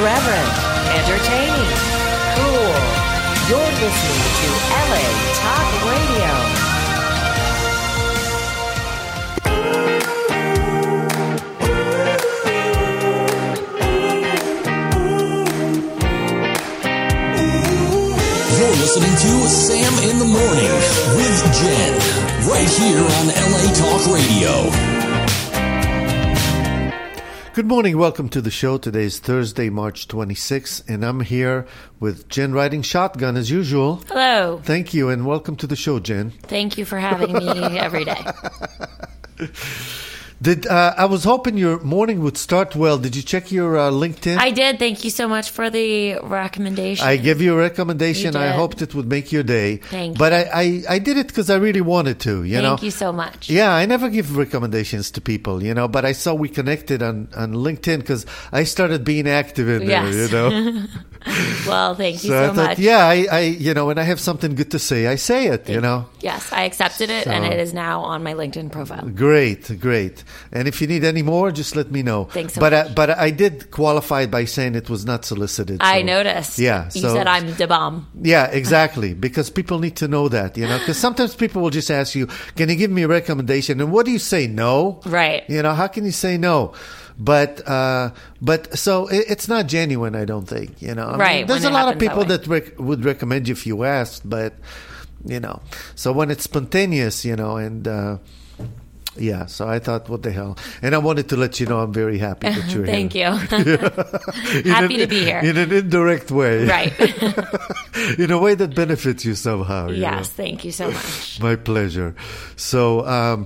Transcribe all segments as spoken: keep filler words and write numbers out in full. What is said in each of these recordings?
Irreverent, entertaining, cool. You're listening to L A Talk Radio. You're listening to Sam in the Morning with Jen, right here on L A Talk Radio. Good morning. Welcome to the show. Today is Thursday, March twenty-sixth, and I'm here with Jen riding shotgun as usual. Hello. Thank you, and welcome to the show, Jen. Thank you for having me every day. Did uh, I was hoping your morning would start well. Did you check your uh, LinkedIn? I did. Thank you so much for the recommendation. I gave you a recommendation. You I did. hoped it would make your day. Thank but you. I, I, I did it because I really wanted to, you Thank know. you so much. Yeah, I never give recommendations to people, you know, but I saw we connected on, on LinkedIn because I started being active in there, Yes. you know. Well, thank you So so, I thought, much. yeah, I, I, you know, when I have something good to say, I say it, you know. Yes, I accepted it, So- and it is now on my LinkedIn profile. Great, great. And if you need any more, just let me know. Thanks so but much. I, but I did qualify it by saying it was not solicited. I so- noticed. Yeah, You so- said I'm the bomb. Yeah, exactly. Because people need to know that, you know. Because sometimes people will just ask you, "Can you give me a recommendation?" And what do you say? No. Right. You know, how can you say no? But uh, but so it, it's not genuine, I don't think. You know, I mean, Right, there's when a it lot of happens people that way. that rec- would recommend you if you asked, but you know, so when it's spontaneous, you know, and. Uh, Yeah, so I thought, what the hell? And I wanted to let you know I'm very happy that you're Thank here. you. In Happy an- to be here. In an indirect way. Right. In a way that benefits you somehow. you Yes, know. thank you so much. My pleasure. So, um,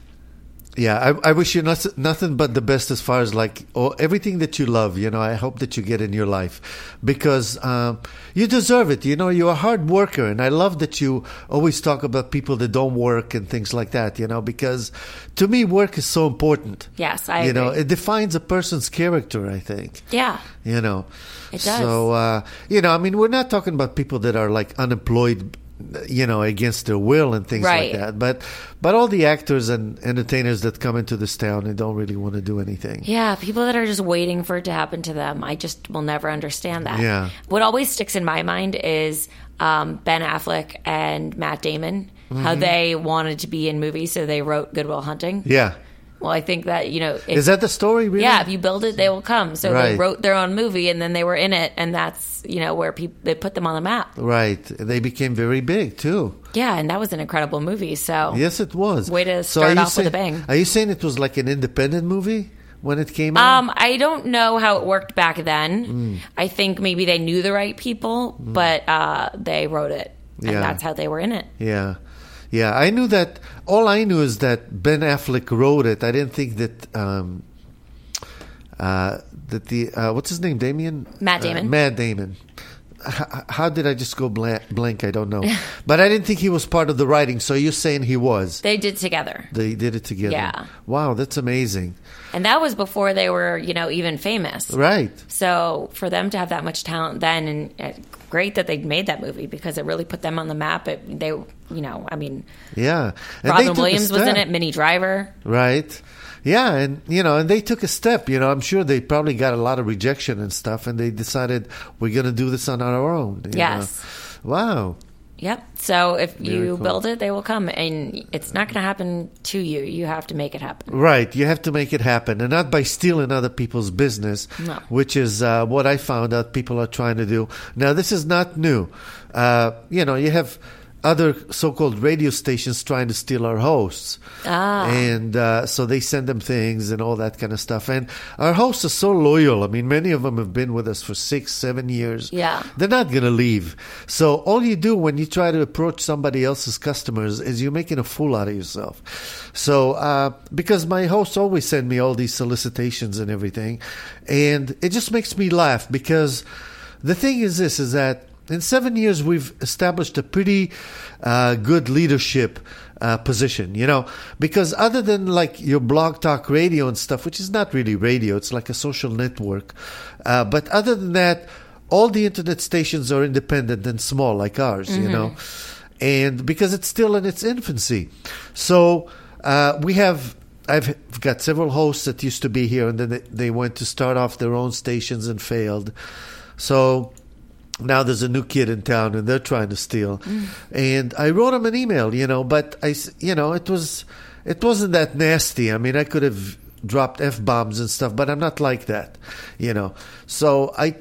yeah, I, I wish you not, nothing but the best as far as like oh, everything that you love, you know, I hope that you get in your life because um, you deserve it. You know, you're a hard worker. And I love that you always talk about people that don't work and things like that, you know, because to me, work is so important. Yes, I You know, agree. it defines a person's character, I think. Yeah. You know, It does. So, uh, you know, I mean, we're not talking about people that are like unemployed, you know, against their will and things Right. like that. But, but all the actors and entertainers that come into this town and don't really want to do anything. Yeah, people that are just waiting for it to happen to them. I just will never understand that. Yeah. What always sticks in my mind is um, Ben Affleck and Matt Damon, how they wanted to be in movies, so they wrote Good Will Hunting. Yeah. Well, I think that, you know... If, Is that the story, really? yeah, if you build it, they will come. So Right. they wrote their own movie, and then they were in it, and that's, you know, where people they put them on the map. Right. They became very big, too. Yeah, and that was an incredible movie, so... Yes, it was. Way to So start are you off with a saying- bang. Are you saying it was like an independent movie when it came out? Um, I don't know how it worked back then. Mm. I think maybe they knew the right people, but uh, they wrote it, and Yeah. that's how they were in it. Yeah. Yeah, I knew that. All I knew is that Ben Affleck wrote it. I didn't think that um, uh, that the uh, what's his name, Damien? Matt Damon. Uh, Matt Damon. H- how did I just go blank, blank? I don't know. But I didn't think he was part of the writing. So you're saying he was? They did together. They did it together. Yeah. Wow, that's amazing. And that was before they were, you know, even famous. Right. So for them to have that much talent then, and uh, great that they made that movie because it really put them on the map. It, they, you know, I mean, Yeah. And they Robin took a Williams was in step. it, Minnie Driver. Right. Yeah, and you know, and they took a step. You know, I'm sure they probably got a lot of rejection and stuff, and they decided we're going to do this on our own. you Yes. know. Wow. Yep. So if Very you cool. build it, they will come, and it's not going to happen to you. You have to make it happen. Right. You have to make it happen, and not by stealing other people's business, No. which is uh, what I found out people are trying to do. Now, this is not new. Uh, you know, you have other so-called radio stations trying to steal our hosts. Ah. And uh, so they send them things and all that kind of stuff. And our hosts are so loyal. I mean, many of them have been with us for six, seven years. Yeah. They're not going to leave. So all you do when you try to approach somebody else's customers is you're making a fool out of yourself. So uh, because my hosts always send me all these solicitations and everything, and it just makes me laugh because the thing is this, is that in seven years, we've established a pretty uh, good leadership uh, position, you know, because other than like your blog talk radio and stuff, which is not really radio, it's like a social network. Uh, but other than that, all the internet stations are independent and small like ours, mm-hmm. you know, and because it's still in its infancy. So uh, we have I've got several hosts that used to be here, and then they, they went to start off their own stations and failed. So now there's a new kid in town, and they're trying to steal. Mm. And I wrote him an email, you know, but I, you know, it was, it wasn't that nasty. I mean, I could have dropped F-bombs and stuff, but I'm not like that, you know. So I,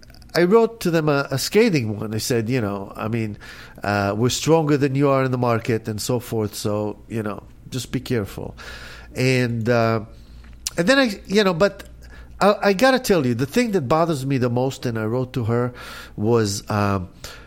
I wrote to them a, a scathing one. I said, you know, I mean, uh, we're stronger than you are in the market and so forth. So, you know, just be careful. And, uh, and then I, you know, but I, I got to tell you, the thing that bothers me the most, and I wrote to her, was, um,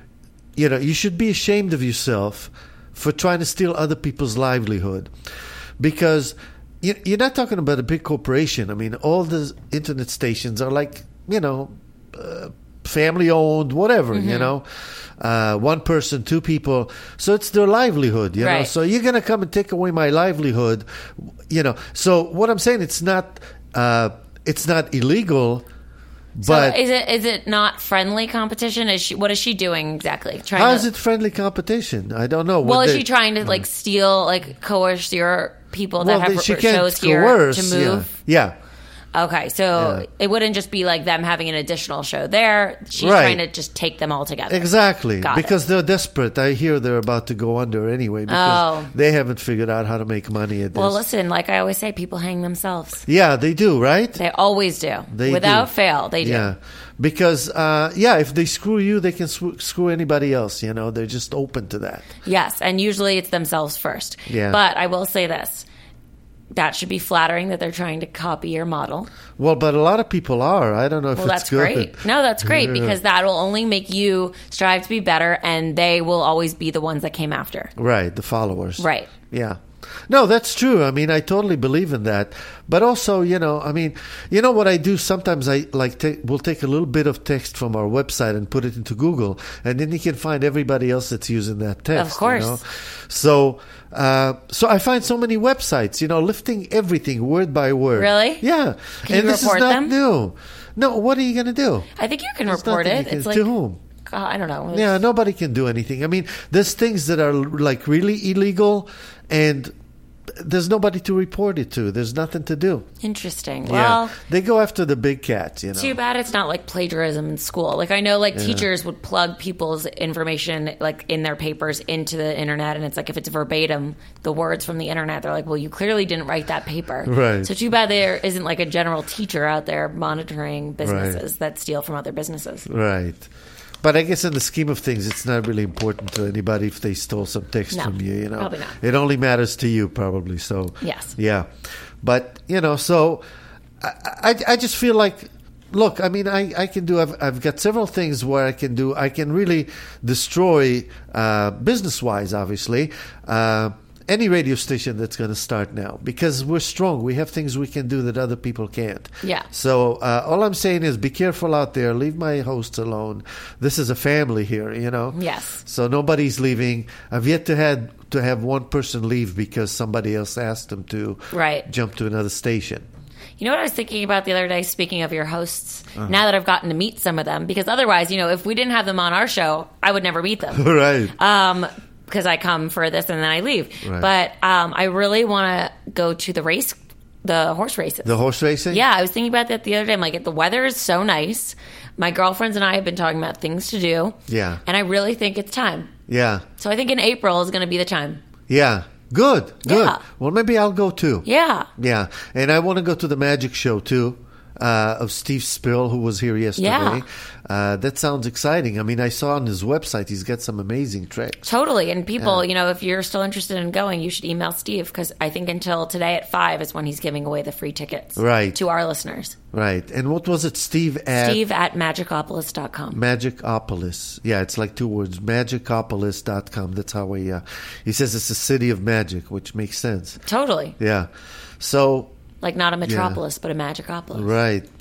you know, you should be ashamed of yourself for trying to steal other people's livelihood. Because you, you're not talking about a big corporation. I mean, all the internet stations are like, you know, uh, family owned, whatever, mm-hmm. you know, uh, one person, two people. So it's their livelihood, you right. know. So you're going to come and take away my livelihood, you know. So what I'm saying, it's not, uh, it's not illegal. But so is it is it not friendly competition? Is she what is she doing exactly? Trying how to, is it friendly competition? I don't know. Well, What is they- she trying to like steal, like coerce your people that well, have they- she r- can't shows here coerce, to move? Yeah. yeah. Okay, so Yeah. it wouldn't just be like them having an additional show there. She's Right. trying to just take them all together. Exactly, Got because it. they're desperate. I hear they're about to go under anyway because Oh. they haven't figured out how to make money at this. Well, listen, like I always say, people hang themselves. Yeah, they do, right? They always do. They Without do. fail, they do. Yeah, because uh, yeah, if they screw you, they can sw- screw anybody else. You know, they're just open to that. Yes, and usually it's themselves first. Yeah. But I will say this. That should be flattering that they're trying to copy your model. Well, but a lot of people are. I don't know if Well, it's that's good. great. No, that's great Yeah. because that will only make you strive to be better, and they will always be the ones that came after. Right, the followers. Right. Yeah. No, that's true. I mean, I totally believe in that. But also, you know, I mean, you know what I do? Sometimes I like take, we'll take a little bit of text from our website and put it into Google, and then you can find everybody else that's using that text. Of course. You know? So, uh, so I find so many websites, you know, lifting everything word by word. Really? Yeah. Can and you this report is not them? new. No, what are you going to do? I think you can There's report nothing it. you can- It's like to whom? uh, I don't know. Yeah, nobody can do anything. I mean, there's things that are like really illegal, and there's nobody to report it to. There's nothing to do. Interesting. Yeah, Well, they go after the big cats. You know. too bad it's not like plagiarism in school. Like I know like teachers would plug people's information like in their papers into the internet, and it's like if it's verbatim, the words from the internet, they're like, well, you clearly didn't write that paper. Right. So too bad there isn't like a general teacher out there monitoring businesses that steal from other businesses. Right. But I guess in the scheme of things, it's not really important to anybody if they stole some text No, from you. You know, probably not. It only matters to you, probably. So Yes. yeah. But you know, so I, I, I just feel like, look, I mean, I, I can do. I've, I've got several things where I can do. I can really destroy uh, business wise, obviously. Uh, any radio station that's going to start now, because we're strong. We have things we can do that other people can't. Yeah. So uh, all I'm saying is be careful out there. Leave my hosts alone. This is a family here, you know. Yes. So nobody's leaving. I've yet to had to have one person leave because somebody else asked them to Right. jump to another station. You know what I was thinking about the other day, speaking of your hosts, Uh-huh. now that I've gotten to meet some of them, because otherwise, you know, if we didn't have them on our show, I would never meet them. Right. Um, because I come for this and then I leave. Right. But um, I really want to go to the race, the horse races. The horse racing? Yeah, I was thinking about that the other day. I'm like, the weather is so nice. My girlfriends and I have been talking about things to do. Yeah. And I really think it's time. Yeah. So I think in April is going to be the time. Yeah. Good. Good. Yeah. Well, maybe I'll go too. Yeah. Yeah. And I want to go to the magic show too. Uh, of Steve Spill, who was here yesterday. Yeah. Uh, that sounds exciting. I mean, I saw on his website he's got some amazing tricks. Totally. And people, Yeah. you know, if you're still interested in going, you should email Steve because I think until today at five is when he's giving away the free tickets Right. to our listeners. Right. And what was it, Steve at Steve at magicopolis dot com. Magicopolis. Yeah, it's like two words. Magicopolis dot com. That's how we, uh, he says it's a city of magic, which makes sense. Totally. Yeah. So, Like not a metropolis, but a magicopolis. right.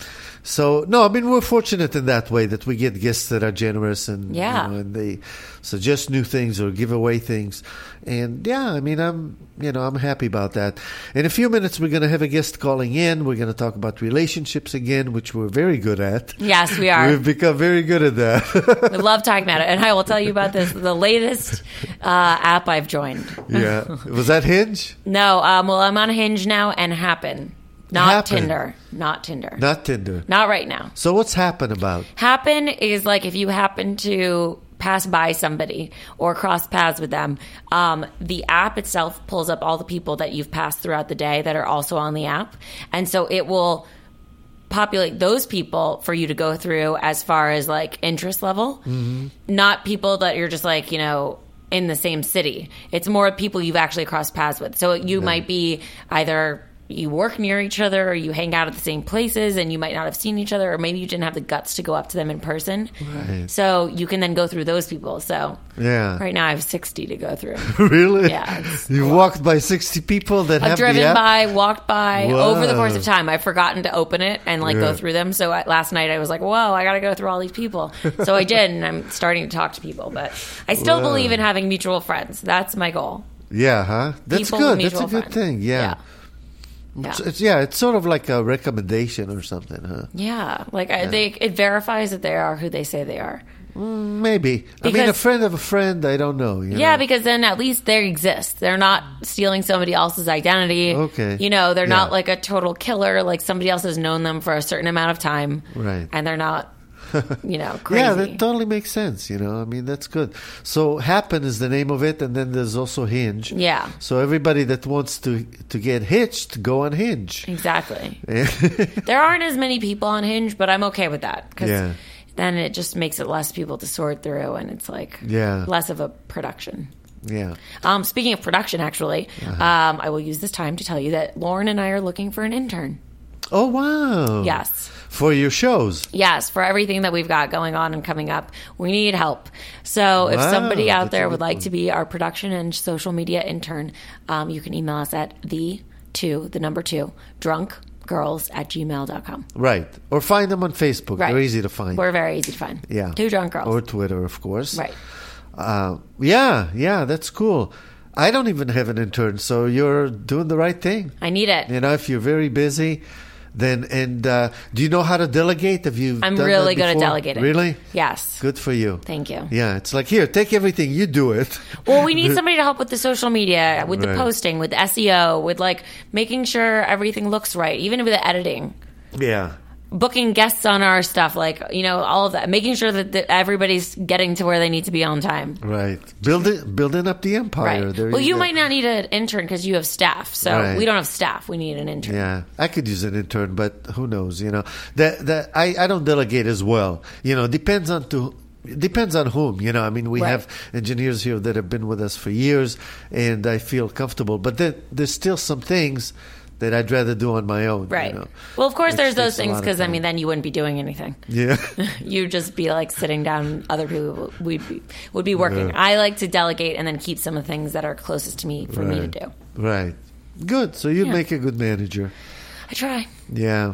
So no, I mean we're fortunate in that way that we get guests that are generous and Yeah. you know, and they suggest new things or give away things, and yeah, I mean I'm you know I'm happy about that. In a few minutes, we're going to have a guest calling in. We're going to talk about relationships again, which we're very good at. Yes, we are. We've become very good at that. We love talking about it. And I will tell you about this, the latest uh, app I've joined. Yeah, was that Hinge? No, um, well, I'm on Hinge now and Happen. Not Happen. Tinder. Not Tinder. Not Tinder. Not right now. So what's Happen about? Happen is like if you happen to pass by somebody or cross paths with them, um, the app itself pulls up all the people that you've passed throughout the day that are also on the app. And so it will populate those people for you to go through as far as like interest level, mm-hmm. not people that you're just like, you know, in the same city. It's more people you've actually crossed paths with. So you Yeah. might be either you work near each other or you hang out at the same places and you might not have seen each other, or maybe you didn't have the guts to go up to them in person. Right. So you can then go through those people. So Yeah. right now I have sixty to go through. Really? Yeah, it's You walked by sixty people that I've have driven the app? by, walked by Whoa. over the course of time. I've forgotten to open it and like Yeah. go through them. So I, last night I was like, whoa, I got to go through all these people. So I did, and I'm starting to talk to people. But I still Whoa. believe in having mutual friends. That's my goal. Yeah, huh? That's People with good. That's a mutual good friends. thing. Yeah. Yeah. It's, it's, yeah, it's sort of like a recommendation or something, huh? Yeah, like I, they, it verifies that they are who they say they are. Mm, maybe. I mean, a Because- friend of a friend, I don't know. You Yeah, know? because then at least they exist. They're not stealing somebody else's identity. Okay. You know, they're Yeah. not like a total killer. Like somebody else has known them for a certain amount of time. Right. And they're not, you know, crazy. Yeah, that totally makes sense. You know, I mean, that's good. So, Happen is the name of it, and then there's also Hinge. Yeah. So, everybody that wants to to get hitched, go on Hinge. Exactly. There aren't as many people on Hinge, but I'm okay with that. Because Yeah. then it just makes it less people to sort through, and it's like Yeah. less of a production. Yeah. Um, speaking of production, actually, Uh-huh. um, I will use this time to tell you that Lauren and I are looking for an intern. Oh, wow. Yes. For your shows. Yes, for everything that we've got going on and coming up, we need help. So if Wow, somebody out that's there a would good like one. to be our production and social media intern, um, you can email us at the two, the number two, drunkgirls at gmail dot com. Right. Or find them on Facebook. Right. They're easy to find. We're very easy to find. Yeah. Two drunk girls. Or Twitter, of course. Right. Uh, yeah, yeah, that's cool. I don't even have an intern, so you're doing the right thing. I need it. You know, if you're very busy, then and uh, do you know how to delegate? Have you? I'm done really that good at before? delegating. Really? Yes. Good for you. Thank you. Yeah, it's like here, take everything, you do it. Well, we need somebody to help with the social media, with the Right. posting, with S E O, with like making sure everything looks right, even with the editing. Yeah. Booking guests on our stuff, like, you know, all of that, making sure that, that everybody's getting to where they need to be on time. Right. Building building up the empire. Right. There Well, you go. might not need an intern because you have staff. So Right. we don't have staff. We need an intern. Yeah, I could use an intern, but who knows? You know, that that I, I don't delegate as well. You know, depends on to depends on whom. You know, I mean, we Right. have engineers here that have been with us for years, and I feel comfortable. But then there's still some things that I'd rather do on my own. Right. You know, Well, of course, which there's takes those a things lot of because, I time. mean, then you wouldn't be doing anything. Yeah. You'd just be like sitting down. Other people would be, would be working. I like to delegate and then keep some of the things that are closest to me for me to Right. do. Right. Good. So you'd Yeah. make a good manager. I try. Yeah.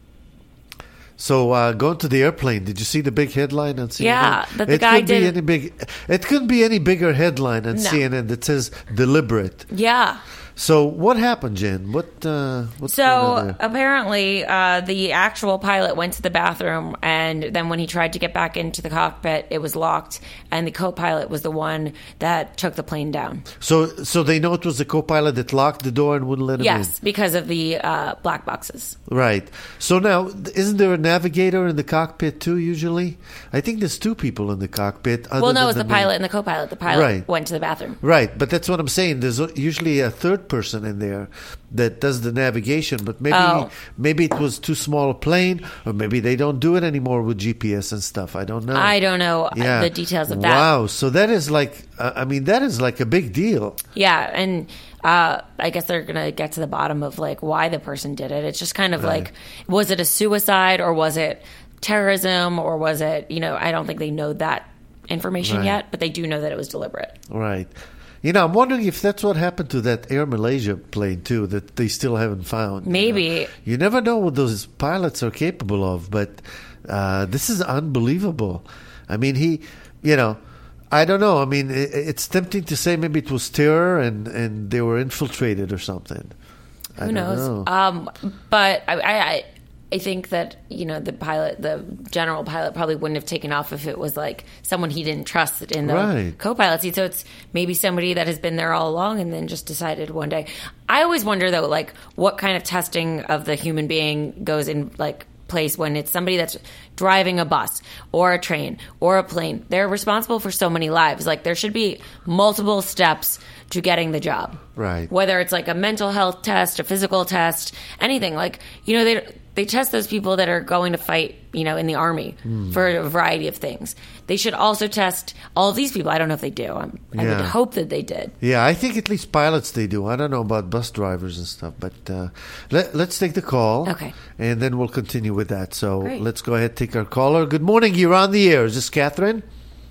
So uh, going to the airplane, did you see the big headline on C N N? Yeah, that the it guy could be did- any big. It couldn't be any bigger headline on No. C N N that says deliberate. Yeah. So what happened, Jen? What? Uh, what's going on So there? apparently, uh, the actual pilot went to the bathroom, and then when he tried to get back into the cockpit, it was locked, and the co-pilot was the one that took the plane down. So, so they know it was the co-pilot that locked the door and wouldn't let him Yes, because of the uh, black boxes. in. Right. So now, isn't there a navigator in the cockpit too? Usually, I think there's two people in the cockpit. Other Well, no, than it's the main- pilot and the co-pilot. The pilot Right. went to the bathroom. Right, but that's what I'm saying. There's usually a third person in there that does the navigation, but maybe Oh. maybe it was too small a plane, or maybe they don't do it anymore with G P S and stuff. I don't know. I don't know uh, Yeah. the details of that. Wow, so that is like, uh, I mean, that is like a big deal. Yeah, and uh, I guess they're going to get to the bottom of like why the person did it. It's just kind of like, was it a suicide or was it terrorism or was it, you know, I don't think they know that information Right. yet, but they do know that it was deliberate. Right. You know, I'm wondering if that's what happened to that Air Malaysia plane, too, that they still haven't found. Maybe. You know? You never know what those pilots are capable of, but uh, this is unbelievable. I mean, he, you know, I don't know. I mean, it, it's tempting to say maybe it was terror and, and they were infiltrated or something. I Who don't knows? know. Um, but I, I, I think that, you know, the pilot, the general pilot probably wouldn't have taken off if it was like someone he didn't trust in the Right. co-pilot seat. So it's maybe somebody that has been there all along and then just decided one day. I always wonder, though, like what kind of testing of the human being goes in, like, place when it's somebody that's driving a bus or a train or a plane. They're responsible for so many lives. Like, there should be multiple steps to getting the job. Right. Whether it's like a mental health test, a physical test, anything. Like, you know, they they test those people that are going to fight, you know, in the army Mm. for a variety of things. They should also test all of these people. I don't know if they do. I'm, I Yeah. would hope that they did. Yeah, I think at least pilots they do. I don't know about bus drivers and stuff, but uh, let, let's take the call. Okay. And then we'll continue with that. So Great. let's go ahead and take our caller. Good morning. You're on the air. Is this Catherine?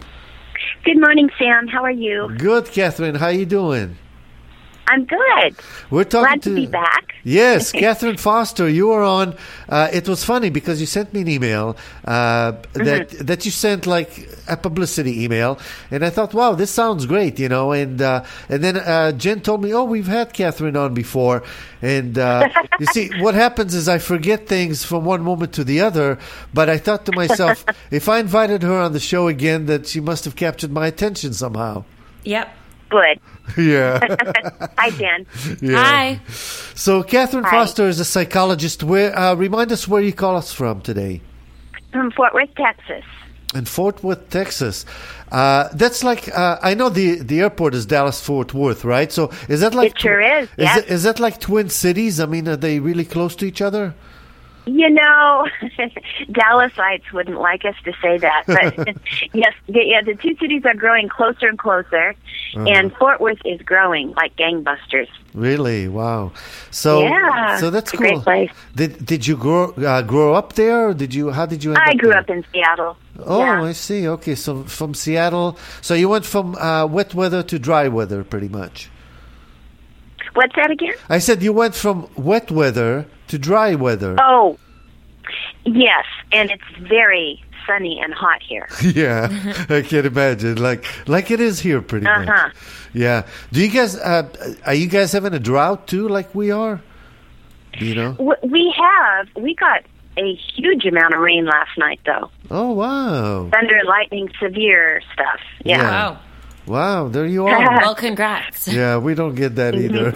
Good morning, Sam. How are you? Good, Catherine. How you doing? I'm good. We're talking Glad to be back. Yes, Catherine Foster, you were on. Uh, it was funny because you sent me an email uh, that Mm-hmm. that you sent like a publicity email, and I thought, wow, this sounds great, you know. And uh, and then uh, Jen told me, oh, we've had Catherine on before, and uh, you see, what happens is I forget things from one moment to the other. But I thought to myself, if I invited her on the show again, that she must have captured my attention somehow. Yep. Good. Yeah. Hi, Jen. Yeah. Hi. So Catherine Hi. Foster is a psychologist. Where uh, remind us where you call us from today. From Fort Worth, Texas. In Fort Worth, Texas. Uh, that's like uh, I know the the airport is Dallas Fort Worth, right? So is that like It sure is, Is, yes. it, is that like twin cities? I mean, are they really close to each other? You know, Dallasites wouldn't like us to say that, but yes, the, yeah, the two cities are growing closer and closer, Uh-huh. and Fort Worth is growing like gangbusters. Really? Wow. So Yeah, so that's it's a cool. great place. Did did you grow uh, grow up there? Or did you? How did you? End I up grew there? up in Seattle. Oh, yeah. I see. Okay, so from Seattle. So you went from uh, wet weather to dry weather, pretty much. What's that again? I said you went from wet weather to dry weather. Oh, yes, and it's very sunny and hot here. Yeah, I can imagine. Like like it is here, pretty Uh-huh. much. Yeah. Do you guys? Uh, are you guys having a drought too, like we are? Do you know? W- We have, we got a huge amount of rain last night, though. Oh wow! Thunder, lightning, severe stuff. Yeah. Yeah. Wow. Wow, there you are. Well, congrats. Yeah, we don't get that either.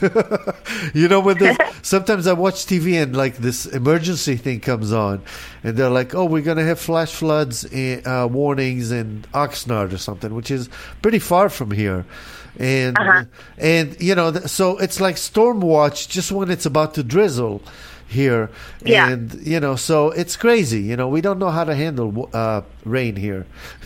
You know, when there's, sometimes I watch T V and like this emergency thing comes on, and they're like, "Oh, we're gonna have flash floods and, uh, warnings in Oxnard or something," which is pretty far from here. And Uh-huh. and you know, th- so it's like storm watch just when it's about to drizzle here. Yeah. And you know, so it's crazy. You know, we don't know how to handle uh, rain here.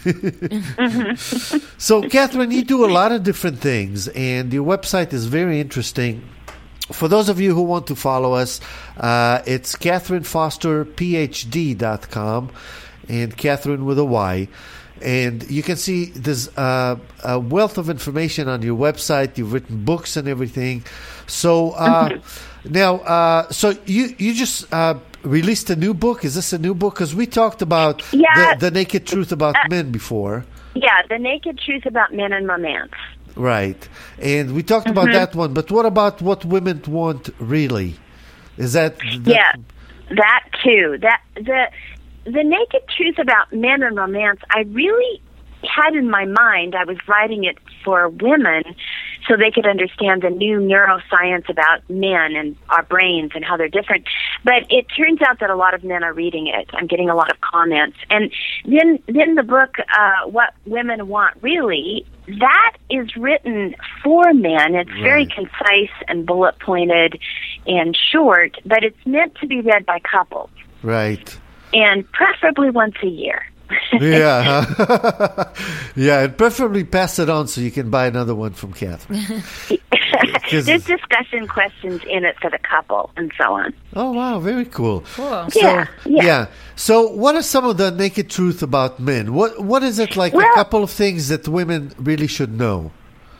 So, Catherine, you do a lot of different things, and your website is very interesting. For those of you who want to follow us, uh, it's catherine foster p h d dot com, and Catherine with a Y. And you can see there's uh, a wealth of information on your website. You've written books and everything. So uh, now, uh, so you you just uh, released a new book. Is this a new book? Because we talked about Yeah. the, the naked truth about men before. Yeah, The Naked Truth About Men and Romance. Right. And we talked about that one, but what about what women want really? Is that, that Yeah, that too. That the the naked truth about men and romance, I really had in my mind. I was writing it for women so they could understand the new neuroscience about men and our brains and how they're different. But it turns out that a lot of men are reading it. I'm getting a lot of comments. And then then the book, uh, What Women Want Really, that is written for men. It's very Right. concise and bullet pointed and short, but it's meant to be read by couples, right. and preferably once a year. Yeah. Yeah, and preferably pass it on so you can buy another one from Catherine. 'Cause- There's discussion questions in it for the couple and so on. Oh, wow, very cool. Cool. So, Yeah, yeah. So, what are some of the naked truth about men? What What is it like? Well- a couple of things that women really should know.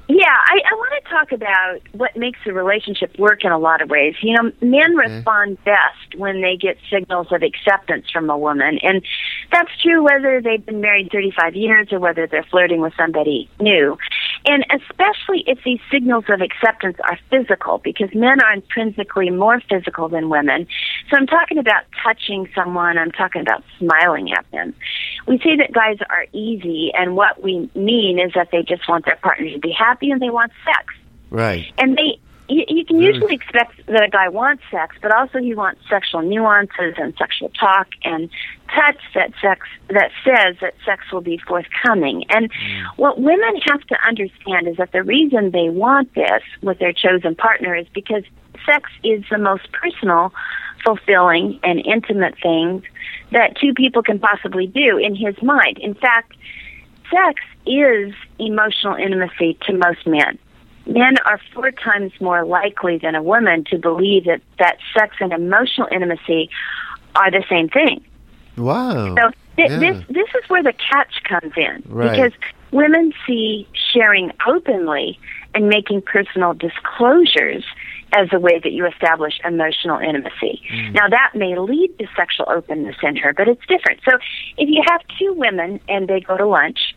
Yeah, I, I want to talk about what makes a relationship work in a lot of ways. You know, men Okay. respond best when they get signals of acceptance from a woman. And that's true whether they've been married thirty-five years or whether they're flirting with somebody new. And especially if these signals of acceptance are physical, because men are intrinsically more physical than women. So I'm talking about touching someone. I'm talking about smiling at them. We say that guys are easy, and what we mean is that they just want their partner to be happy and they want sex. Right. And they, you, you can usually expect that a guy wants sex, but also he wants sexual nuances and sexual talk and touch that sex that says that sex will be forthcoming. And what women have to understand is that the reason they want this with their chosen partner is because sex is the most personal, fulfilling, and intimate thing that two people can possibly do in his mind. In fact, sex is emotional intimacy to most men. Men are four times more likely than a woman to believe that, that sex and emotional intimacy are the same thing. Wow. So th- Yeah. this this is where the catch comes in, Right. because women see sharing openly and making personal disclosures as a way that you establish emotional intimacy. Mm. Now, that may lead to sexual openness in her, but it's different. So if you have two women and they go to lunch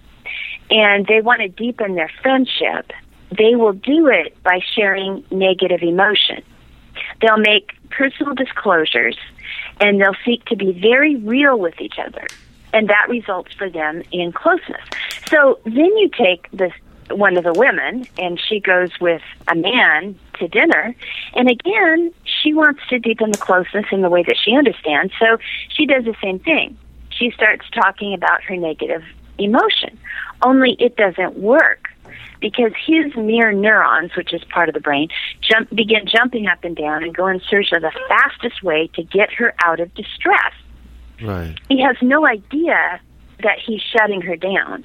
and they want to deepen their friendship, they will do it by sharing negative emotion. They'll make personal disclosures, and they'll seek to be very real with each other, and that results for them in closeness. So then you take this one of the women, and she goes with a man to dinner, and again, she wants to deepen the closeness in the way that she understands, so she does the same thing. She starts talking about her negative emotion, only it doesn't work, because his mirror neurons, which is part of the brain, jump, begin jumping up and down and go in search of the fastest way to get her out of distress. Right. He has no idea that he's shutting her down.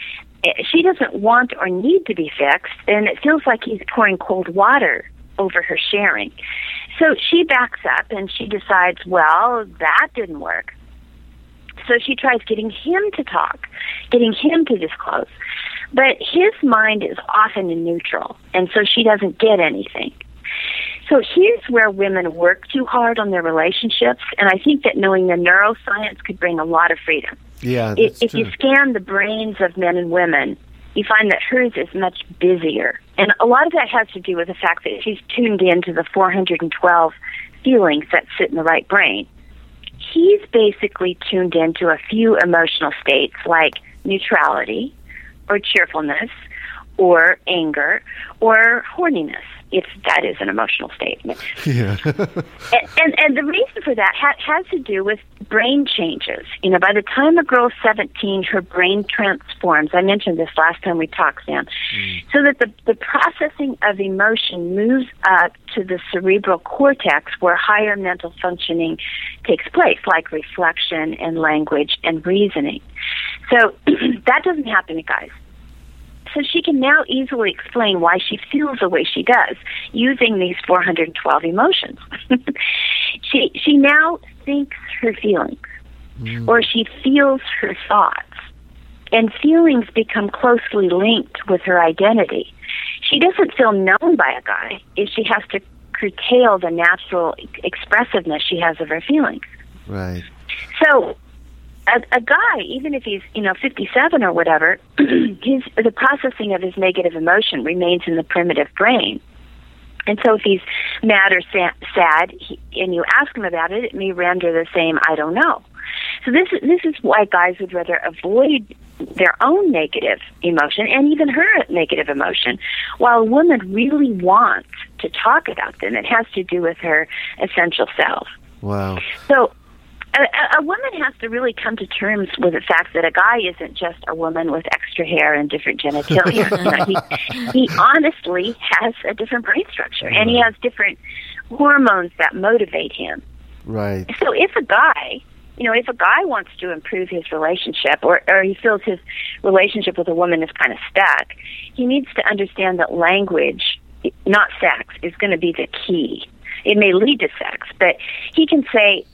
She doesn't want or need to be fixed, and it feels like he's pouring cold water over her sharing. So she backs up and she decides, well, that didn't work. So she tries getting him to talk, getting him to disclose. But his mind is often in neutral, and so she doesn't get anything. So here's where women work too hard on their relationships, and I think that knowing the neuroscience could bring a lot of freedom. Yeah, If, that's if true. you scan the brains of men and women, you find that hers is much busier. And a lot of that has to do with the fact that she's tuned into the four hundred twelve feelings that sit in the right brain. He's basically tuned into a few emotional states like neutrality or cheerfulness or anger or horniness, if that is an emotional statement. Yeah. And, and, and the reason for that ha- has to do with brain changes. You know, by the time a girl's seventeen, her brain transforms. I mentioned this last time we talked, Sam. Mm. So that the, the processing of emotion moves up to the cerebral cortex where higher mental functioning takes place, like reflection and language and reasoning. So that doesn't happen to guys. So she can now easily explain why she feels the way she does using these four hundred twelve emotions. she she now thinks her feelings, mm. or she feels her thoughts, and feelings become closely linked with her identity. She doesn't feel known by a guy if she has to curtail the natural expressiveness she has of her feelings. Right. So A, a guy, even if he's, you know, fifty-seven or whatever, his the processing of his negative emotion remains in the primitive brain. And so if he's mad or sa- sad, he, and you ask him about it, it may render the same, I don't know. So this, this is why guys would rather avoid their own negative emotion and even her negative emotion, while a woman really wants to talk about them. It has to do with her essential self. Wow. So A, a woman has to really come to terms with the fact that a guy isn't just a woman with extra hair and different genitalia. You know, he, he honestly has a different brain structure, and he has different hormones that motivate him. Right. So if a guy, you know, if a guy wants to improve his relationship, or, or he feels his relationship with a woman is kind of stuck, he needs to understand that language, not sex, is going to be the key. It may lead to sex, but he can say,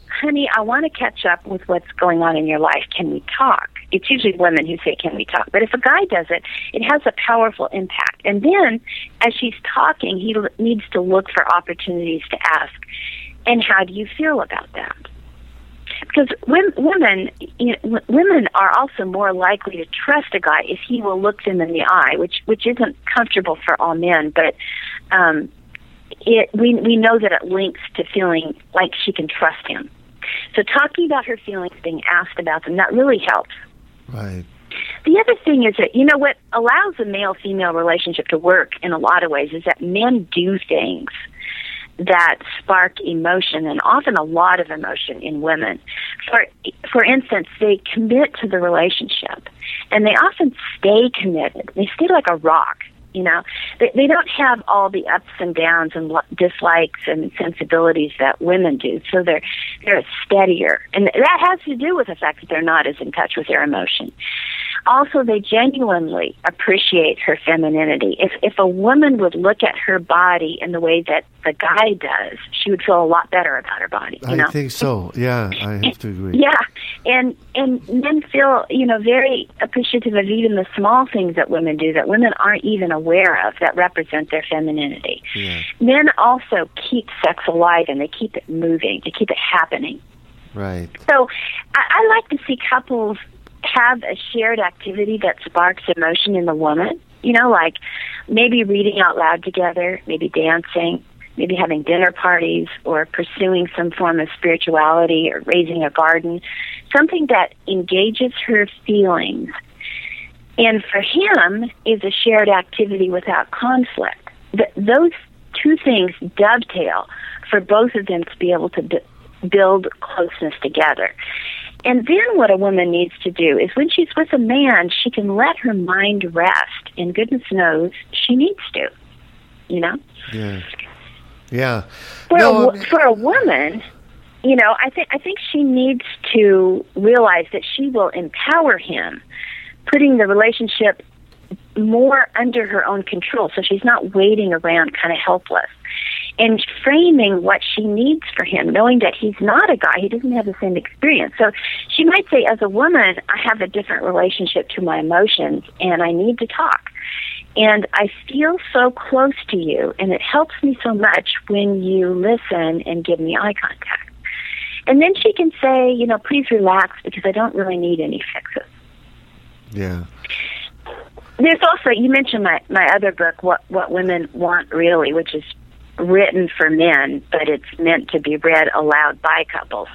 honey, I want to catch up with what's going on in your life. Can we talk? It's usually women who say, can we talk? But if a guy does it, it has a powerful impact. And then, as she's talking, he l- needs to look for opportunities to ask, and how do you feel about that? Because women, women, you know, women are also more likely to trust a guy if he will look them in the eye, which which isn't comfortable for all men, but um, it we we know that it links to feeling like she can trust him. So talking about her feelings, being asked about them, that really helps. Right. The other thing is that, you know, what allows a male-female relationship to work in a lot of ways is that men do things that spark emotion, and often a lot of emotion in women. For for instance, they commit to the relationship, and they often stay committed. They stay like a rock, you know. They, they don't have all the ups and downs and dislikes and sensibilities that women do, so they're they're steadier. And that has to do with the fact that they're not as in touch with their emotion. Also, they genuinely appreciate her femininity. If if a woman would look at her body in the way that the guy does, she would feel a lot better about her body. You I know? think so. Yeah, I have to agree. Yeah, and and men feel, you know, very appreciative of even the small things that women do that women aren't even aware of that represent their femininity. Yeah. Men also keep sex alive, and they keep it moving. They keep it happening. Right. So I, I like to see couples have a shared activity that sparks emotion in the woman, you know, like maybe reading out loud together, maybe dancing, maybe having dinner parties, or pursuing some form of spirituality, or raising a garden, something that engages her feelings. And for him is a shared activity without conflict. Th- those two things dovetail for both of them to be able to b- build closeness together. And then what a woman needs to do is when she's with a man, she can let her mind rest. And goodness knows she needs to, you know? Yeah. Yeah. For, No, a, for a woman, you know, I think I think she needs to realize that she will empower him, putting the relationship more under her own control, so she's not waiting around kind of helpless. And framing what she needs for him, knowing that he's not a guy, he doesn't have the same experience. So she might say, as a woman, I have a different relationship to my emotions, and I need to talk. And I feel so close to you, and it helps me so much when you listen and give me eye contact. And then she can say, you know, please relax, because I don't really need any fixes. Yeah. There's also, you mentioned my, my other book, What What Women Want Really, which is written for men, but it's meant to be read aloud by couples.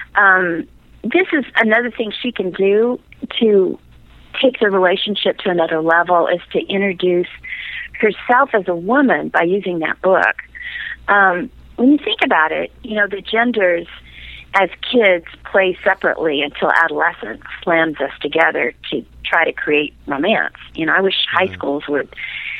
Um, this is another thing she can do to take the relationship to another level, is to introduce herself as a woman by using that book. Um, when you think about it, you know, the genders as kids play separately until adolescence slams us together to try to create romance. You know, I wish high schools would,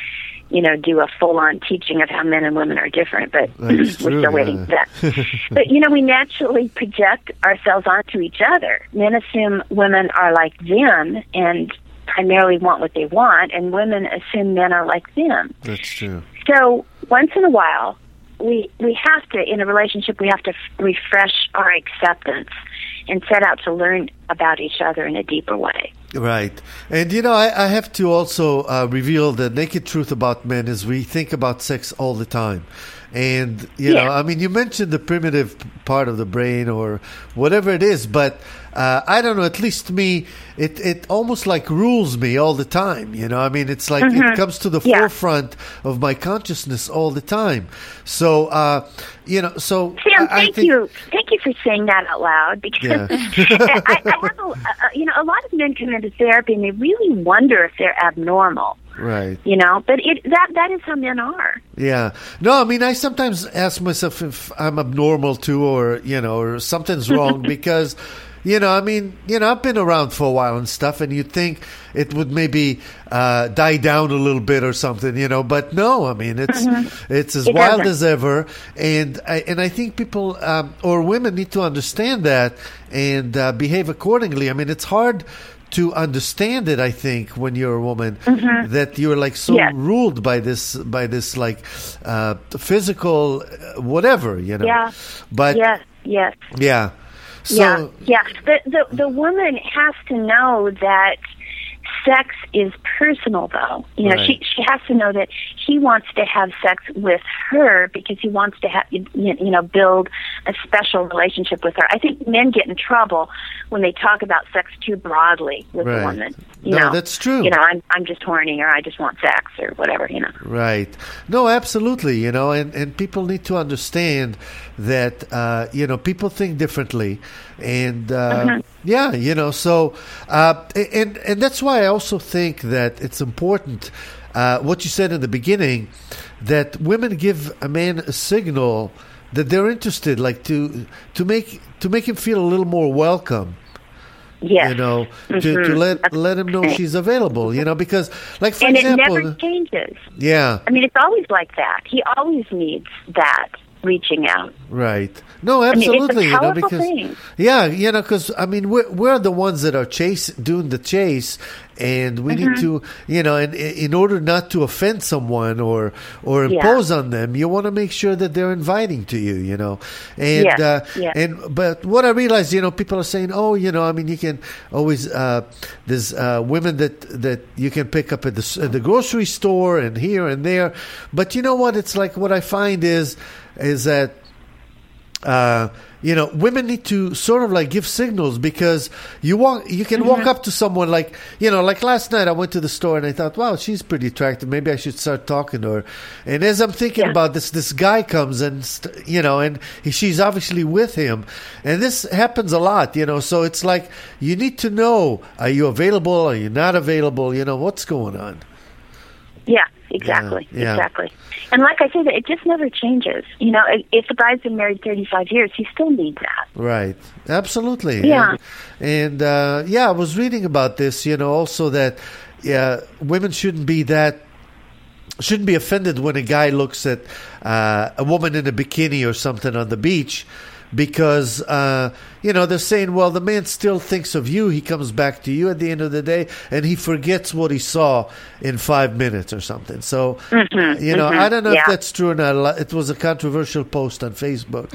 you know, do a full-on teaching of how men and women are different, but we're true, still waiting yeah. for that. But, you know, we naturally project ourselves onto each other. Men assume women are like them and primarily want what they want, and women assume men are like them. That's true. So once in a while, we we have to, in a relationship, we have to f- refresh our acceptance and set out to learn about each other in a deeper way. Right. And, you know, I, I have to also uh, reveal the naked truth about men is we think about sex all the time. And, you Yeah. know, I mean, you mentioned the primitive part of the brain or whatever it is, but uh, I don't know, at least me, it, it almost like rules me all the time. You know, I mean, it's like it comes to the Yeah. forefront of my consciousness all the time. So, uh, you know, so Sam, I, I thank think, you, thank you for saying that out loud, because Yeah. I, I have, a, uh, you know, a lot of men come into therapy and they really wonder if they're abnormal. Right. You know, but it that that is how men are. Yeah. No, I mean, I sometimes ask myself if I'm abnormal too, or, you know, or something's wrong because, you know, I mean, you know, I've been around for a while and stuff, and you'd think it would maybe uh, die down a little bit or something, you know, but no, I mean, it's it's as It wild doesn't. as ever, and I, and I think people um, or women need to understand that and uh, behave accordingly. I mean, it's hard to understand it, I think, when you're a woman, that you're like so Yes. ruled by this, by this like uh, physical uh, whatever, you know. Yeah. But Yes. Yes. Yeah. So, yeah. Yeah. The, the the woman has to know that sex is personal, though. You know, Right. she she has to know that he wants to have sex with her because he wants to have you you know build a special relationship with her. I think men get in trouble when they talk about sex too broadly with Right. a woman. You No, know, that's true. You know, I'm I'm just horny, or I just want sex, or whatever. You know. Right. No, absolutely. You know, and, and people need to understand that, uh, you know, people think differently. And, uh, Mm-hmm. yeah, you know, so, uh, and, and that's why I also think that it's important, uh, what you said in the beginning, that women give a man a signal that they're interested, like to, to make, to make him feel a little more welcome. Yes. You know, to, to Mhm. let let him know she's available. You know, because like for And example, it never changes. yeah, I mean, it's always like that. He always needs that reaching out. right. No, mean, it's a absolutely. you know, powerful because thing. yeah, you know, because I mean, we're we're the ones that are chase doing the chase, and we Mm-hmm. need to, you know, and in order not to offend someone or or Yeah. impose on them, you want to make sure that they're inviting to you. You know, and Yes, uh, yes. and but what I realized, you know, people are saying, oh, you know, I mean, you can always uh, there's uh, women that that you can pick up at the s- at the grocery store and here and there, but you know what? It's like what I find is is that. Uh, you know, women need to sort of like give signals because you walk, you can walk up to someone like, you know, like last night I went to the store and I thought, wow, she's pretty attractive. Maybe I should start talking to her. And as I'm thinking Yeah. about this, this guy comes and, st- you know, and he, she's obviously with him. And this happens a lot, you know, so it's like you need to know, are you available? Are you not available? You know, what's going on? Yeah, exactly, Yeah, yeah. exactly. And like I said, it just never changes. You know, if a guy's been married thirty-five years, he still needs that. Right. Absolutely. Yeah. And, and uh, yeah, I was reading about this, you know, also that yeah, women shouldn't be that, shouldn't be offended when a guy looks at uh, a woman in a bikini or something on the beach because, uh, you know, they're saying, well, the man still thinks of you. He comes back to you at the end of the day and he forgets what he saw in five minutes or something. So, Mm-hmm, you know, I don't know yeah. if that's true or not. It was a controversial post on Facebook.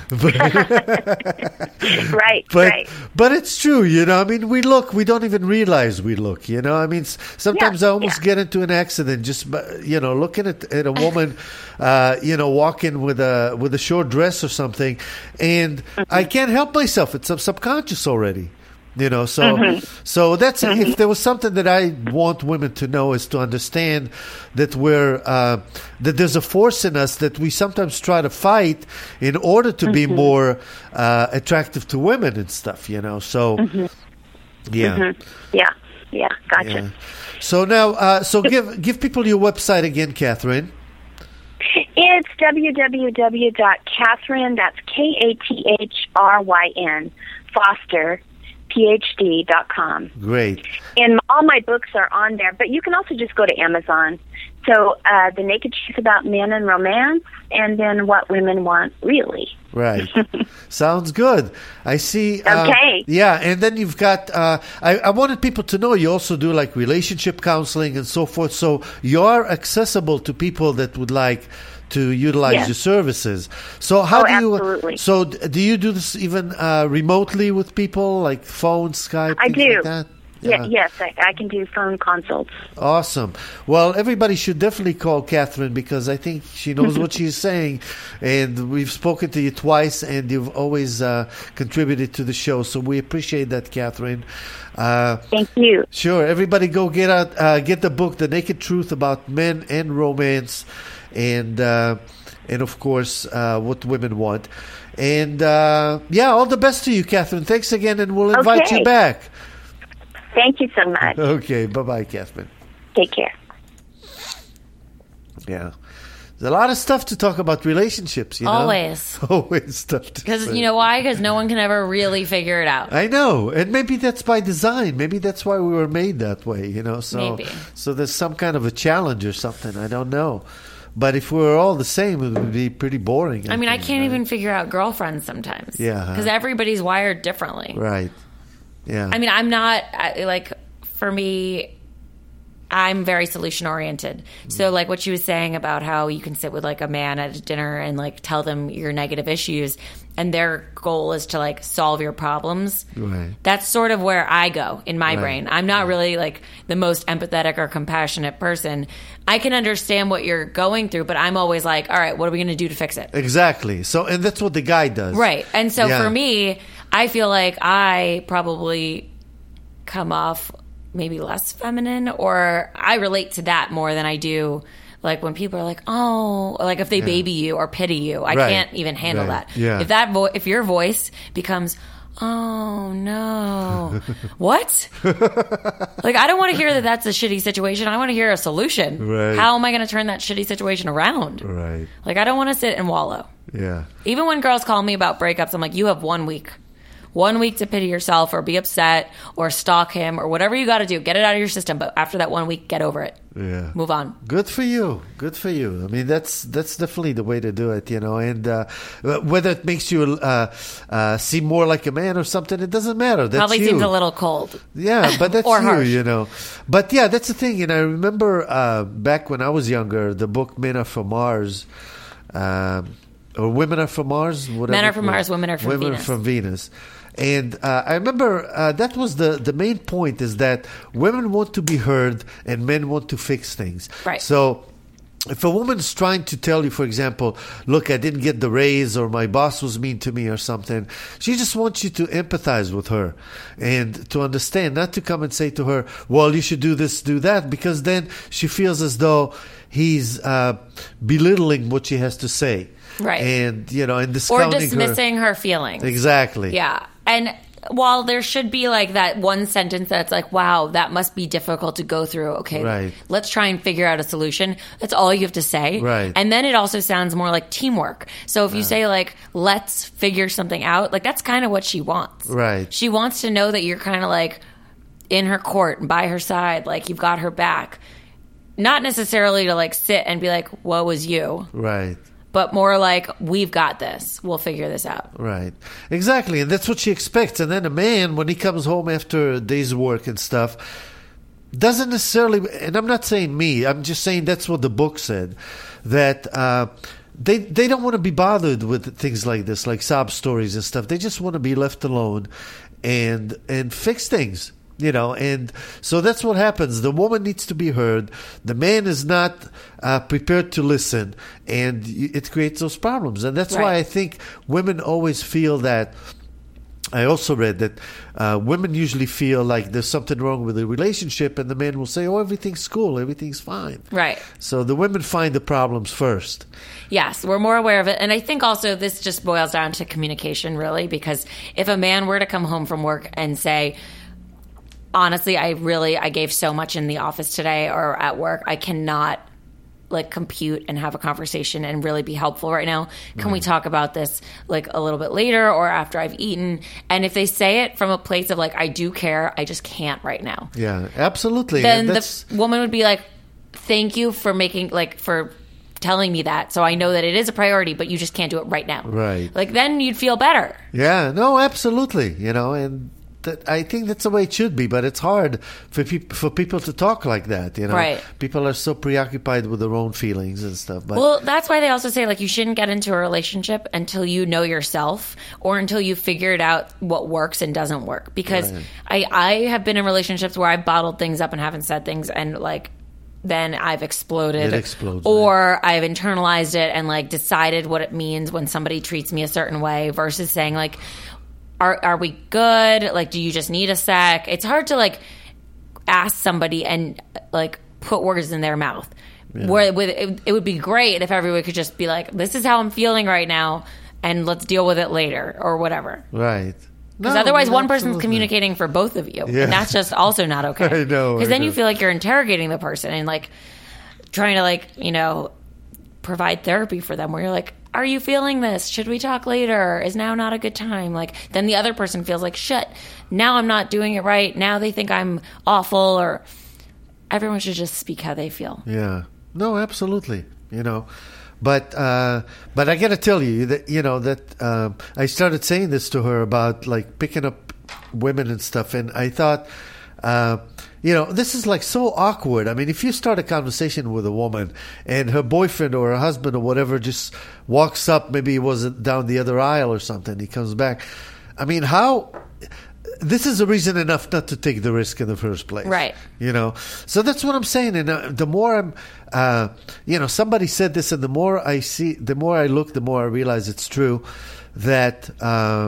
Right, But right. but it's true, you know. I mean, we look, we don't even realize we look, you know. I mean, s- sometimes Yeah, I almost yeah. get into an accident just, by, you know, looking at, at a woman, uh, you know, walking with a with a short dress or something, and I can't help myself. It's sub- subconscious already. You know, so so that's if there was something that I want women to know is to understand that we're uh, that there's a force in us that we sometimes try to fight in order to be more uh, attractive to women and stuff. You know, so yeah, Yeah, yeah, gotcha. yeah. So now, uh, so give give people your website again, Catherine. It's w w w dot Catherine, that's K A T H R Y N, Foster, P H D dot com. Great. And all my books are on there, but you can also just go to Amazon. So, uh, The Naked Truth About Men and Romance, and then What Women Want Really. Right. Sounds good. I see. Uh, Okay. Yeah, and then you've got. Uh, I, I wanted people to know you also do like relationship counseling and so forth. So you are accessible to people that would like to utilize Yes. your services. So how Oh, do you? absolutely. So d- do you do this even uh, remotely with people, like phone, Skype? I things do. Like that? Yeah, yes, I, I can do phone consults. Awesome. Well, everybody should definitely call Catherine because I think she knows what she's saying. And we've spoken to you twice, and you've always uh, contributed to the show. So we appreciate that, Catherine. Uh, Thank you. sure. Everybody go get out, uh, get the book, The Naked Truth About Men and Romance, and uh, and of course, uh, What Women Want. And uh, yeah, all the best to you, Catherine. Thanks again, and we'll invite Okay. you back. Thank you so much. Okay. Bye-bye, Catherine. Take care. Yeah. There's a lot of stuff to talk about relationships, you know? Always. Always stuff to Because say. you know why? Because no one can ever really figure it out. I know. And maybe that's by design. Maybe that's why we were made that way, you know? So, Maybe. so there's some kind of a challenge or something. I don't know. But if we were all the same, it would be pretty boring. I mean, I think, can't right? even figure out girlfriends sometimes. Yeah. Because everybody's wired differently. Right. Yeah. I mean, I'm not, I- like, for me, I'm very solution oriented. So, like, what she was saying about how you can sit with, like, a man at a dinner and, like, tell them your negative issues. and their goal is to like solve your problems. Right. That's sort of where I go in my Right. brain. I'm not really like the most empathetic or compassionate person. I can understand what you're going through, but I'm always like, all right, what are we going to do to fix it? Exactly. So, and that's what the guy does. Right. And so Yeah. for me, I feel like I probably come off maybe less feminine, or I relate to that more than I do like when people are like, oh, like if they baby you or pity you. I Right. can't even handle Right. that. Yeah. If that vo- if your voice becomes, oh no, what? Like, I don't want to hear that that's a shitty situation. I want to hear a solution. Right. How am I going to turn that shitty situation around? Right. Like, I don't want to sit and wallow. Yeah. Even when girls call me about breakups, I'm like, you have one week. One week to pity yourself or be upset or stalk him or whatever you got to do. Get it out of your system. But after that one week, get over it. Yeah. Move on. Good for you. Good for you. I mean, that's that's definitely the way to do it, you know. And uh, whether it makes you uh, uh, seem more like a man or something, it doesn't matter. That's Probably you. seems a little cold. Yeah, but that's Or you, harsh. you know. But yeah, that's the thing. And I remember uh, back when I was younger, the book Men Are From Mars, um, or Women Are From Mars. Whatever Men Are it From was. Mars, Women Are From Women Venus. Are From Venus. And uh, I remember uh, that was the, the main point, is that women want to be heard and men want to fix things. Right. So if a woman's trying to tell you, for example, look, I didn't get the raise, or my boss was mean to me or something, she just wants you to empathize with her and to understand, not to come and say to her, well, you should do this, do that, because then she feels as though he's uh, belittling what she has to say. Right. And, you know, and Or discounting dismissing her. her feelings. Exactly. Yeah. And while there should be like that one sentence that's like, wow, that must be difficult to go through. Okay, Right. let's try and figure out a solution. That's all you have to say. Right. And then it also sounds more like teamwork. So if you say like, let's figure something out, like that's kind of what she wants. Right. She wants to know that you're kind of like in her court and by her side, like you've got her back. Not necessarily to like sit and be like, woe is you. Right. But more like, we've got this. We'll figure this out. Right. Exactly. And that's what she expects. And then a man, when he comes home after a day's work and stuff, doesn't necessarily, and I'm not saying me, I'm just saying that's what the book said, that uh, they they don't want to be bothered with things like this, like sob stories and stuff. They just want to be left alone and and fix things. You know, and so that's what happens. The woman needs to be heard. The man is not uh, prepared to listen, and y- it creates those problems. And that's why Right. I think women always feel that. I also read that uh, women usually feel like there's something wrong with the relationship, and the man will say, "Oh, everything's cool, everything's fine." Right. So the women find the problems first. Yes, we're more aware of it. And I think also this just boils down to communication, really, because if a man were to come home from work and say, honestly, I really, I gave so much in the office today or at work, I cannot like compute and have a conversation and really be helpful right now. Can we talk about this like a little bit later or after I've eaten? And if they say it from a place of like, I do care, I just can't right now. Yeah, absolutely. Then And the that's, woman would be like, thank you for making like for telling me that, so I know that it is a priority, but you just can't do it right now. Right. Like then you'd feel better. yeah, no, absolutely. You know, and that, I think that's the way it should be. But it's hard for peop- for people to talk like that. You know, Right. people are so preoccupied with their own feelings and stuff. But Well, that's why they also say like you shouldn't get into a relationship until you know yourself or until you figured out what works and doesn't work. Because Right. I I have been in relationships where I've bottled things up and haven't said things, and like then I've exploded, It explodes, or I've internalized it and like decided what it means when somebody treats me a certain way versus saying like, are are we good? Like, do you just need a sec? It's hard to like ask somebody and like put words in their mouth. Where with it, it would be great if everyone could just be like, "This is how I'm feeling right now, and let's deal with it later," or whatever. right. Because No, otherwise, one person's absolutely. communicating for both of you, Yeah. and that's just also not okay. I know, Because I then you know. feel like you're interrogating the person and like trying to like you know provide therapy for them. Where you're like, "Are you feeling this? Should we talk later? Is now not a good time?" Like then the other person feels like, "Shit, now I'm not doing it right. Now they think I'm awful." Or everyone should just speak how they feel. Yeah. No, absolutely. You know, but uh, but I got to tell you that you know that um, I started saying this to her about like picking up women and stuff, and I thought uh, you know, this is like so awkward. I mean, if you start a conversation with a woman and her boyfriend or her husband or whatever just walks up, maybe he was down the other aisle or something, he comes back. I mean, how... This is a reason enough not to take the risk in the first place. Right. You know? So that's what I'm saying. And uh, the more I'm... Uh, you know, somebody said this, and the more I see... The more I look, the more I realize it's true that... Uh,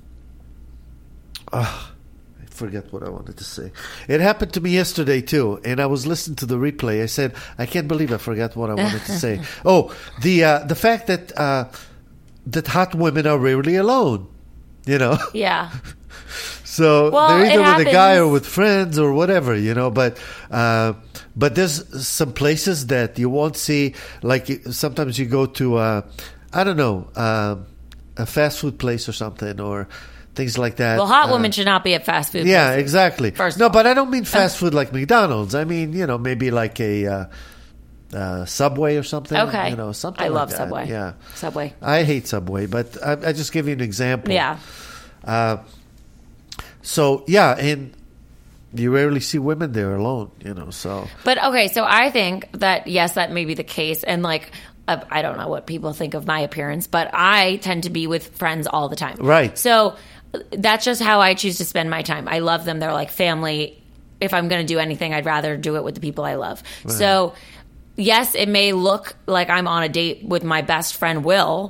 uh, I forget what I wanted to say. It happened to me yesterday, too. And I was listening to the replay. I said, I can't believe I forgot what I wanted to say. Oh, the uh, the fact that uh, that hot women are rarely alone. You know? Yeah. So well, they're either with happens. a guy or with friends or whatever, you know. But uh, but there's some places that you won't see. Like sometimes you go to, uh, I don't know, uh, a fast food place or something or things like that. Well, hot uh, women should not be at fast food Yeah, places. exactly. First no, of all. but I don't mean fast food like McDonald's. I mean, you know, maybe like a uh, uh, Subway or something. Okay. You know, something I like love that. Subway. Yeah. Subway. I hate Subway, but I, I just give you an example. Yeah. Uh, so, yeah, and you rarely see women there alone, you know, so. But, okay, so I think that, yes, that may be the case. And, like, uh, I don't know what people think of my appearance, but I tend to be with friends all the time. Right. So that's just how I choose to spend my time. I love them. They're like family. If I'm going to do anything, I'd rather do it with the people I love. Right. So, yes, it may look like I'm on a date with my best friend, Will,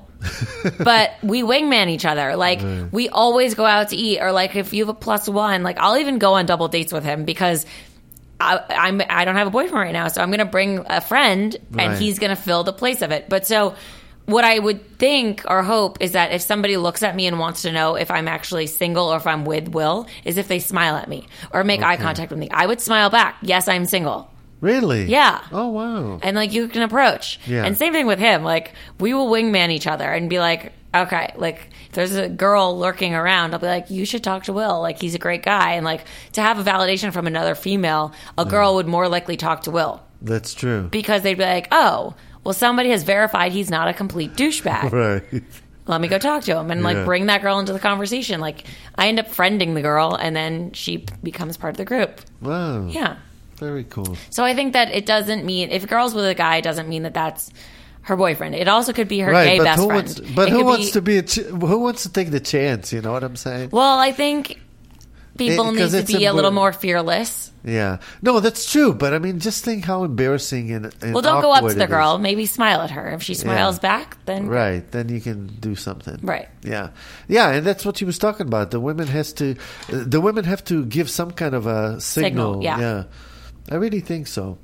but we wingman each other. Like, right. we always go out to eat, or like if you have a plus one, like I'll even go on double dates with him because I, I'm, I don't have a boyfriend right now. So I'm going to bring a friend and Right. he's going to fill the place of it. But so what I would think or hope is that if somebody looks at me and wants to know if I'm actually single or if I'm with Will, is if they smile at me or make Okay. eye contact with me. I would smile back. Yes, I'm single. Really? Yeah. Oh, wow. And, like, you can approach. Yeah. And same thing with him. Like, we will wingman each other and be like, okay, like, if there's a girl lurking around, I'll be like, you should talk to Will. Like, he's a great guy. And, like, to have a validation from another female, a girl would more likely talk to Will. That's true. Because they'd be like, oh, well, somebody has verified he's not a complete douchebag. Right. Let me go talk to him and, like, Yeah. bring that girl into the conversation. Like, I end up friending the girl, and then she becomes part of the group. Wow. Yeah. Very cool. So I think that it doesn't mean, if a girl's with a guy, it doesn't mean that that's her boyfriend. It also could be her Right, gay but best who friend. wants, but It who could wants be- to be a ch- who wants to take the chance? You know what I'm saying? Well, I think people It- need 'cause to it's be a little embar- more fearless. Yeah. No, that's true. But I mean, just think how embarrassing and, and Well, don't go up to awkward the it girl. is. Maybe smile at her. If she smiles back, then Right, then you can do something. Right. Yeah, yeah, and that's what she was talking about. The women has to, uh, the women have to give some kind of a signal. Signal, yeah. yeah, I really think so.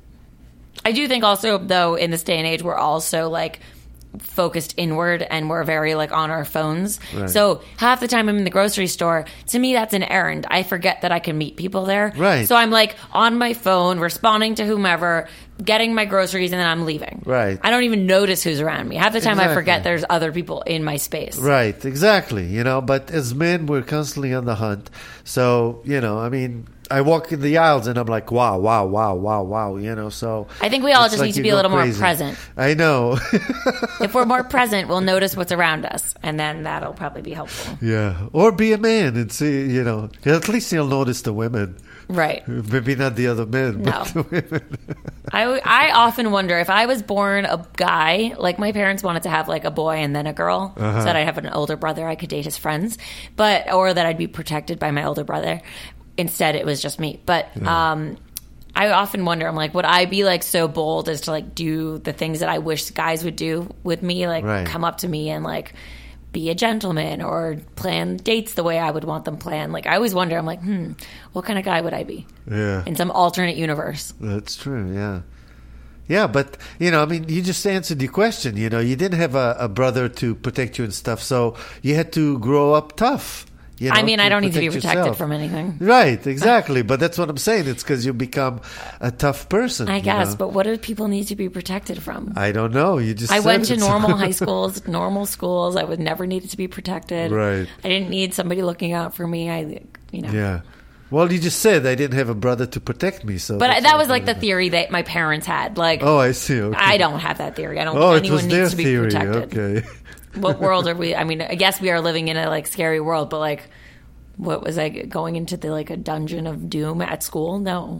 I do think also, though, in this day and age, we're also like focused inward and we're very like on our phones. Right. So half the time I'm in the grocery store, to me that's an errand. I forget that I can meet people there. Right. So I'm like on my phone, responding to whomever, getting my groceries, and then I'm leaving. Right. I don't even notice who's around me. Half the time I Exactly. forget there's other people in my space. Right, exactly. You know, but as men, we're constantly on the hunt. So you know, I mean, I walk in the aisles and I'm like, wow, wow, wow, wow, wow. You know, so I think we all it's just like need to you be a go little more crazy. present. I know. If we're more present, we'll notice what's around us, and then that'll probably be helpful. Yeah, or be a man and see. You know, at least you'll notice the women. Right. Maybe not the other men, No. but the women. I, I often wonder if I was born a guy, like my parents wanted to have like a boy and then a girl, Uh-huh. so that I'd have an older brother, I could date his friends, but or that I'd be protected by my older brother. Instead, it was just me. But um, I often wonder, I'm like, would I be like so bold as to like do the things that I wish guys would do with me, like Right. come up to me and like be a gentleman or plan dates the way I would want them planned. Like I always wonder, I'm like, hmm, what kind of guy would I be Yeah. in some alternate universe? That's true, yeah. Yeah, but, you know, I mean, you just answered your question. You know, you didn't have a, a brother to protect you and stuff, so you had to grow up tough. You know, I mean, I don't need to be protect protected yourself. from anything. Right, exactly. But that's what I'm saying. It's because you become a tough person. I you guess, know? but what do people need to be protected from? I don't know. You just I said went to it, normal so- high schools, normal schools. I would never needed to be protected. Right. I didn't need somebody looking out for me. I, you know. Yeah. Well, you just said I didn't have a brother to protect me, so. But I, that's that what was I like the wanted. theory that my parents had. Like, Oh, I see. Okay. I don't have that theory. I don't Oh, think it anyone was needs their to be theory. protected. Okay. What world are we? I mean, I guess we are living in a like scary world, but like, What was I going into the like a dungeon of doom at school? No.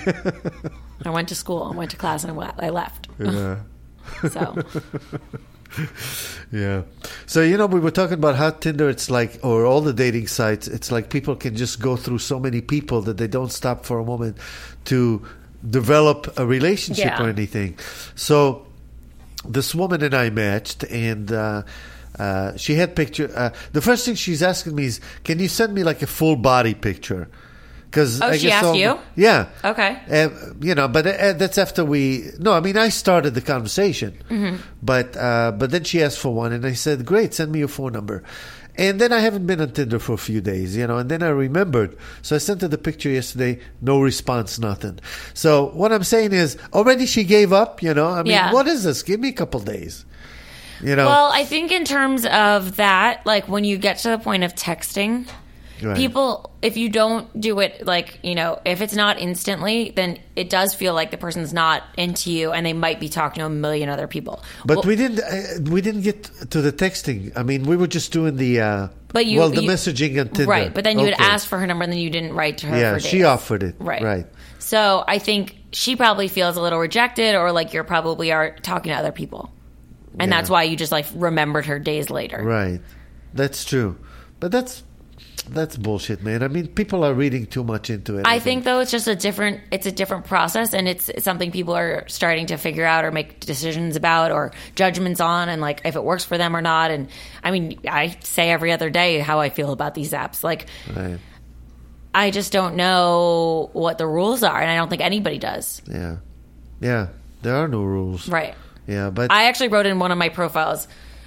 I went to school, I went to class, and I left. Yeah. So. Yeah. So, you know, we were talking about how Tinder, it's like, or all the dating sites, it's like people can just go through so many people that they don't stop for a moment to develop a relationship Yeah. or anything. So this woman and I matched, and uh, uh, she had picture. Uh, the first thing she's asking me is, can you send me like a full body picture? Because Oh, I she guess asked all- you? Yeah. Okay. Uh, you know, but uh, that's after we. No, I mean, I started the conversation, Mm-hmm. but uh, but then she asked for one, and I said, "Great, send me your phone number." And then I haven't been on Tinder for a few days, you know, and then I remembered, so I sent her the picture yesterday. No response, nothing. So what I'm saying is, already she gave up. You know, I mean, Yeah. what is this? Give me a couple days. You know, Well, I think in terms of that, like when you get to the point of texting, Right. people, if you don't do it, like, you know, if it's not instantly, then it does feel like the person's not into you and they might be talking to a million other people. But Well, we didn't. Uh, we didn't get to the texting. I mean, we were just doing the. Uh, But you- well, the you- messaging on Tinder. Right, but then you Okay. had asked for her number and then you didn't write to her Yeah, for days. she offered it. Right. Right. So I think she probably feels a little rejected or like you're probably are talking to other people. And Yeah. that's why you just like remembered her days later. Right. That's true. But that's that's bullshit, man. I mean, people are reading too much into it. I think though it's just a different it's a different process and it's, it's something people are starting to figure out or make decisions about or judgments on and like if it works for them or not. And I mean, I say every other day how I feel about these apps. Like Right. I just don't know what the rules are and I don't think anybody does. Yeah. Yeah. There are no rules. Right. Yeah, but I actually wrote in one of my profiles,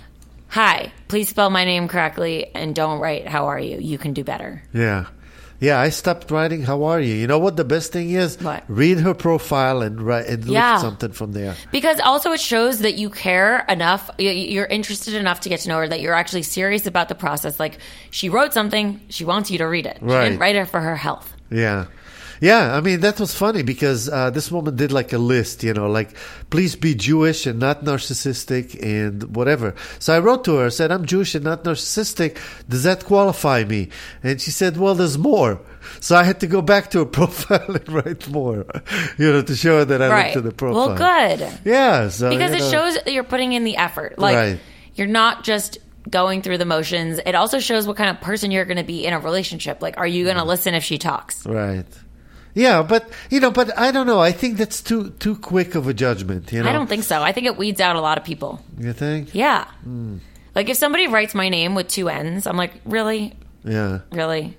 "Hi, please spell my name correctly and don't write how are you. You can do better." yeah. Yeah, I stopped writing how are you. You know what the best thing is? What? Read her profile and write and Yeah. look something from there. Because also it shows that you care enough, y- you're interested enough to get to know her, that you're actually serious about the process. Like, she wrote something, she wants you to read it. She Right. didn't write it for her health. Yeah. Yeah, I mean, that was funny because uh, this woman did like a list, you know, like, please be Jewish and not narcissistic and whatever. So I wrote to her, I said, I'm Jewish and not narcissistic. Does that qualify me? And she said, well, there's more. So I had to go back to her profile and write more, you know, to show her that I Right. looked at the profile. Well, good. Yeah. So, Because you it know, shows that you're putting in the effort. Like, Right. you're not just going through the motions. It also shows what kind of person you're going to be in a relationship. Like, are you going to listen if she talks? Right. Yeah, but, you know, but I don't know. I think that's too too quick of a judgment, you know? I don't think so. I think it weeds out a lot of people. You think? Yeah. Hmm. Like, if somebody writes my name with two N's, I'm like, really? Yeah. Really?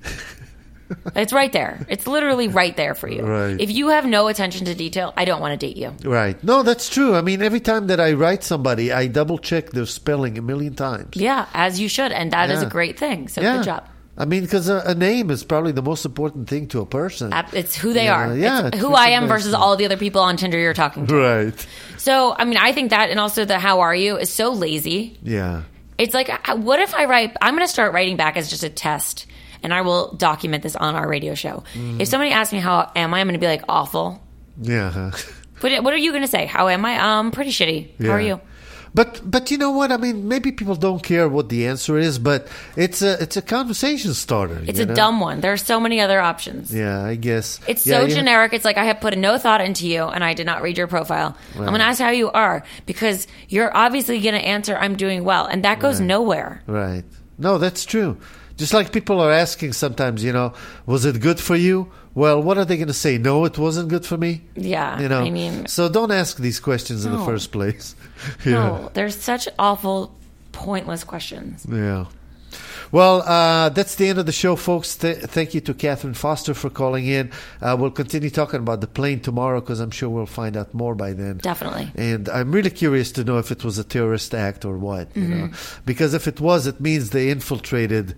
It's right there. It's literally right there for you. Right. If you have no attention to detail, I don't want to date you. Right. No, that's true. I mean, every time that I write somebody, I double check their spelling a million times. Yeah, as you should. And that is Yeah. a great thing. So Yeah. good job. I mean, because a, a name is probably the most important thing to a person. Ab- It's who they Yeah, are. yeah, It's it's who just I a am nice versus thing. all the other people on Tinder you're talking to. Right. So, I mean, I think that, and also the how are you is so lazy. Yeah. It's like, uh, what if I write, I'm going to start writing back as just a test, and I will document this on our radio show. Mm. If somebody asks me how am I, I'm going to be like, awful. Yeah. What, what are you going to say? How am I? Um, pretty shitty. How are Yeah. you? But but you know what? I mean, maybe people don't care what the answer is, but it's a it's a conversation starter. It's you a know? dumb one. There are so many other options. Yeah, I guess. It's Yeah, so you- generic. It's like I have put no thought into you and I did not read your profile. I'm going to ask how you are because you're obviously going to answer, I'm doing well. And that goes nowhere. Right. No, that's true. Just like people are asking sometimes, you know, was it good for you? Well, what are they going to say? No, it wasn't good for me. Yeah. You know. I mean, so don't ask these questions in the No. first place. no, there's such awful, pointless questions. Yeah. Well, uh, that's the end of the show, folks. Th- thank you to Catherine Foster for calling in. Uh, we'll continue talking about the plane tomorrow because I'm sure we'll find out more by then. Definitely. And I'm really curious to know if it was a terrorist act or what. You know, Mm-hmm. because if it was, it means they infiltrated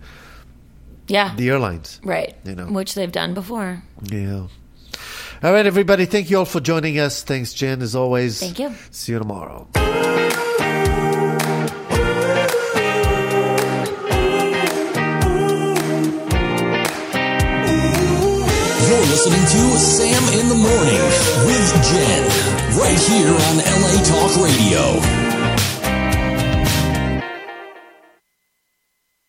Yeah. the airlines. right. You know. Which they've done before. Yeah. All right, everybody. Thank you all for joining us. Thanks, Jen, as always. Thank you. See you tomorrow. You're listening to Sam in the Morning with Jen, right here on L A Talk Radio.